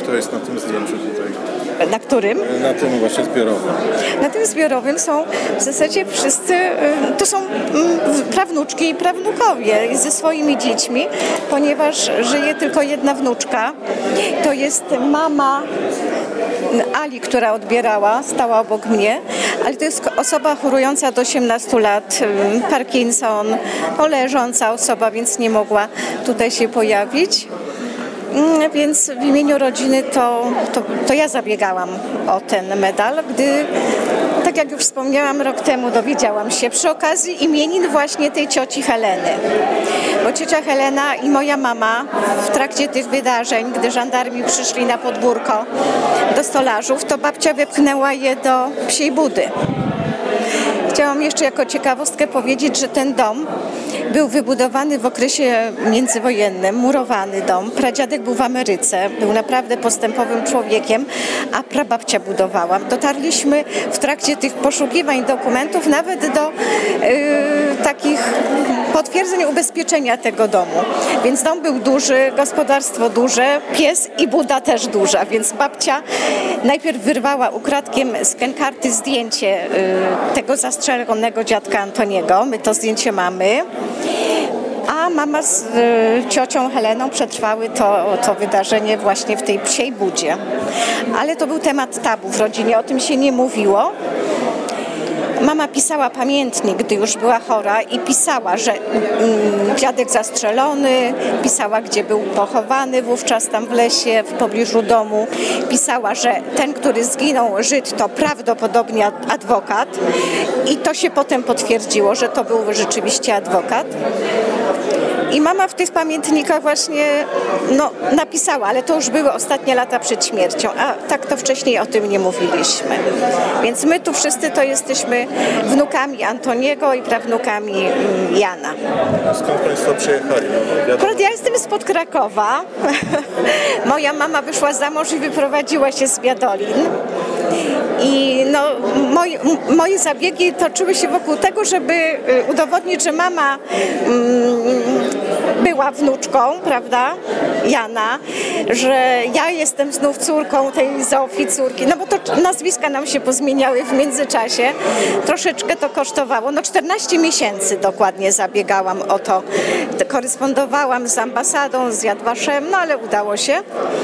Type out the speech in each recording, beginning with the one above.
kto jest na tym zdjęciu tutaj? Na którym? Na tym właśnie zbiorowym. Na tym zbiorowym są w zasadzie wszyscy, to są prawnuczki i prawnukowie ze swoimi dziećmi, ponieważ żyje tylko jedna wnuczka. To jest mama Ali, która odbierała, stała obok mnie, ale to jest osoba chorująca do 18 lat, Parkinson, leżąca osoba, więc nie mogła tutaj się pojawić. Więc w imieniu rodziny to ja zabiegałam o ten medal, gdy, tak jak już wspomniałam, rok temu dowiedziałam się przy okazji imienin właśnie tej cioci Heleny. Bo ciocia Helena i moja mama w trakcie tych wydarzeń, gdy żandarmi przyszli na podwórko do stolażów, to babcia wepchnęła je do psiej budy. Chciałam jeszcze jako ciekawostkę powiedzieć, że ten dom był wybudowany w okresie międzywojennym, murowany dom. Pradziadek był w Ameryce, był naprawdę postępowym człowiekiem, a prababcia budowała. Dotarliśmy w trakcie tych poszukiwań dokumentów nawet do takich potwierdzeń ubezpieczenia tego domu. Więc dom był duży, gospodarstwo duże, pies i buda też duża, więc babcia najpierw wyrwała ukradkiem z skenkarty zdjęcie tego zastrzelonego dziadka Antoniego. My to zdjęcie mamy. A mama z ciocią Heleną przetrwały to wydarzenie właśnie w tej psiej budzie. Ale to był temat tabu w rodzinie, o tym się nie mówiło. Mama pisała pamiętnik, gdy już była chora i pisała, że dziadek zastrzelony, pisała, gdzie był pochowany wówczas tam w lesie, w pobliżu domu. Pisała, że ten, który zginął, Żyd, to prawdopodobnie adwokat i to się potem potwierdziło, że to był rzeczywiście adwokat. I mama w tych pamiętnikach właśnie napisała, ale to już były ostatnie lata przed śmiercią, a tak to wcześniej o tym nie mówiliśmy. Więc my tu wszyscy to jesteśmy wnukami Antoniego i prawnukami Jana. A skąd Państwo przyjechali? Akurat ja jestem spod Krakowa. Moja mama wyszła za mąż i wyprowadziła się z Biadolin. I moje zabiegi toczyły się wokół tego, żeby udowodnić, że mama była wnuczką, prawda, Jana, że ja jestem znów córką tej Zofii, córki, bo to nazwiska nam się pozmieniały w międzyczasie. Troszeczkę to kosztowało, 14 miesięcy dokładnie zabiegałam o to. Korespondowałam z ambasadą, z Yad Vashem, ale udało się.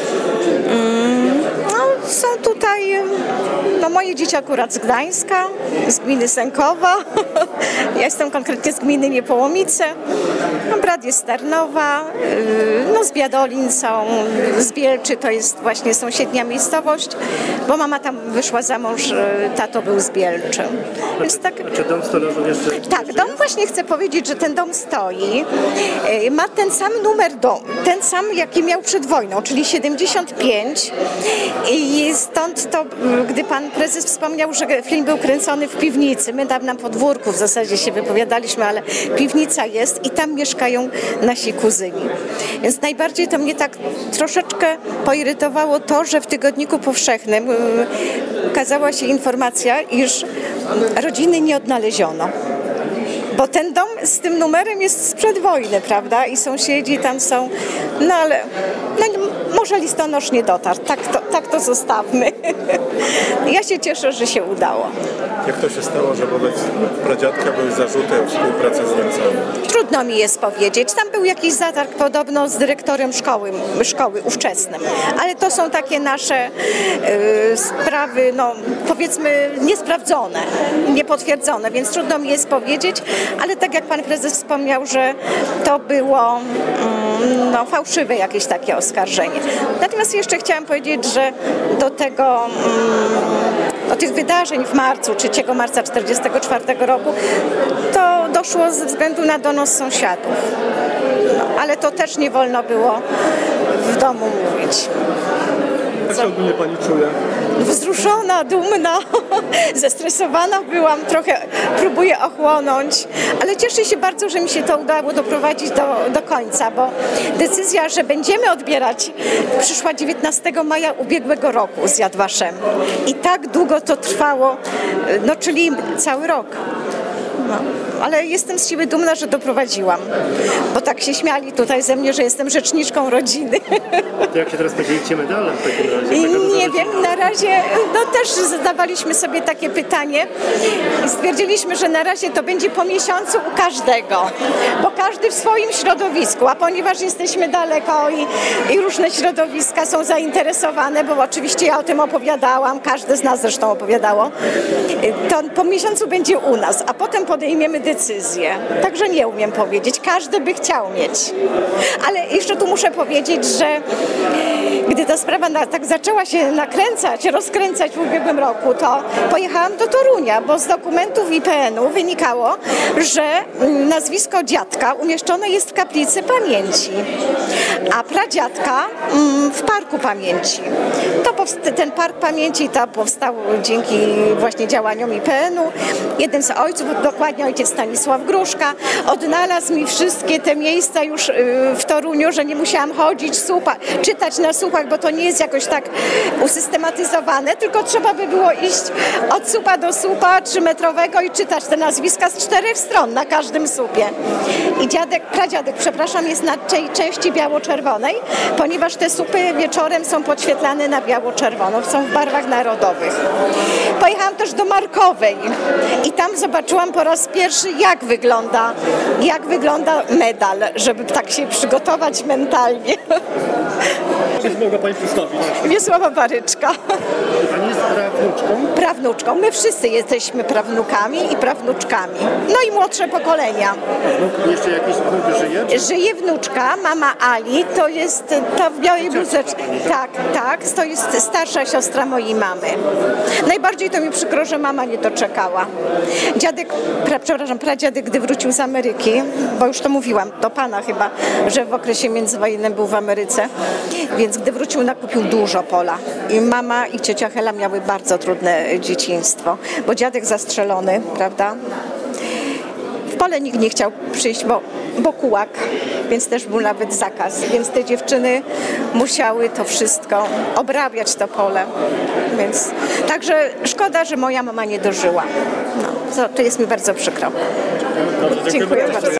Są tutaj moje dzieci akurat z Gdańska, z gminy Sękowa. Ja jestem konkretnie z gminy Niepołomice. Brat jest z Tarnowa, z Biadolin są, z Bielczy, to jest właśnie sąsiednia miejscowość, bo mama tam wyszła za mąż, tato był z Bielczy. Więc tak. Czy dom stolażów jeszcze? Tak, dom właśnie chcę powiedzieć, że ten dom stoi. Ma ten sam numer domu, ten sam jaki miał przed wojną, czyli 75. I stąd to, gdy pan prezes wspomniał, że film był kręcony w piwnicy, my tam na podwórku w zasadzie się wypowiadaliśmy, ale piwnica jest i tam mieszkają nasi kuzyni. Więc najbardziej to mnie tak troszeczkę poirytowało to, że w Tygodniku Powszechnym ukazała się informacja, iż rodziny nie odnaleziono. Bo ten dom z tym numerem jest sprzed wojny, prawda? I sąsiedzi tam są, ale może listonosz nie dotarł. Tak to zostawmy. Ja się cieszę, że się udało. Jak to się stało, że wobec pradziadka były zarzuty o współpracę z Niemcami? Trudno mi jest powiedzieć. Tam był jakiś zatarg podobno z dyrektorem szkoły ówczesnym. Ale to są takie nasze sprawy, powiedzmy niesprawdzone, niepotwierdzone, więc trudno mi jest powiedzieć. Ale tak jak pan prezes wspomniał, że to było fałszywe jakieś takie oskarżenie. Natomiast jeszcze chciałam powiedzieć, że do tych wydarzeń w marcu, 3 marca 1944 roku, to doszło ze względu na donos sąsiadów. Ale to też nie wolno było w domu mówić. Jak się ogólnie pani czuje? Wzruszona, dumna, zestresowana byłam, trochę próbuję ochłonąć, ale cieszę się bardzo, że mi się to udało doprowadzić do końca, bo decyzja, że będziemy odbierać, przyszła 19 maja ubiegłego roku z Yad Vashem i tak długo to trwało, czyli cały rok. Ale jestem z siebie dumna, że doprowadziłam, bo tak się śmiali tutaj ze mnie, że jestem rzeczniczką rodziny. To jak się teraz podzielicie medalem w takim razie? Nie wiem, na razie też zadawaliśmy sobie takie pytanie i stwierdziliśmy, że na razie to będzie po miesiącu u każdego, bo każdy w swoim środowisku, a ponieważ jesteśmy daleko i różne środowiska są zainteresowane, bo oczywiście ja o tym opowiadałam, każde z nas zresztą opowiadało, to po miesiącu będzie u nas, a potem podejmiemy decyzję. Także nie umiem powiedzieć, każdy by chciał mieć. Ale jeszcze tu muszę powiedzieć, że gdy ta sprawa tak zaczęła się rozkręcać w ubiegłym roku, to pojechałam do Torunia, bo z dokumentów IPN-u wynikało, że nazwisko dziadka umieszczone jest w kaplicy pamięci, a pradziadka w Parku Pamięci. Ten Park Pamięci powstał dzięki właśnie działaniom IPN-u. Jeden z ojców, dokładnie ojciec Stanisław Gruszka, odnalazł mi wszystkie te miejsca już w Toruniu, że nie musiałam chodzić, czytać na słupach, bo to nie jest jakoś tak usystematyzowane, tylko trzeba by było iść od słupa do słupa 3-metrowego i czytać te nazwiska z 4 stron na każdym słupie. I pradziadek, jest na tej części biało-czerwonej, ponieważ te słupy wieczorem są podświetlane na biało-czerwono, są w barwach narodowych. Pojechałam też do Markowej i tam zobaczyłam po raz pierwszy, jak wygląda medal, żeby tak się przygotować mentalnie. Mogła Pani przedstawić? Wiesława Baryczka. Pani jest prawnuczką? Prawnuczką. My wszyscy jesteśmy prawnukami i prawnuczkami. No i młodsze pokolenia. Jeszcze jakiś wnuk żyje? Żyje wnuczka, mama Ali, to jest ta w białej bluzeczce. Tak, to jest starsza siostra mojej mamy. Najbardziej to mi przykro, że mama nie doczekała. Pradziadek, gdy wrócił z Ameryki, bo już to mówiłam, do pana chyba, że w okresie międzywojennym był w Ameryce, więc gdy wrócił, nakupił dużo pola. I mama i ciocia Hela miały bardzo trudne dzieciństwo, bo dziadek zastrzelony, prawda? W pole nikt nie chciał przyjść, bo kułak, więc też był nawet zakaz. Więc te dziewczyny musiały to wszystko obrabiać, to pole. Więc także szkoda, że moja mama nie dożyła. No, to jest mi bardzo przykro. Dobrze, Dziękuję bardzo.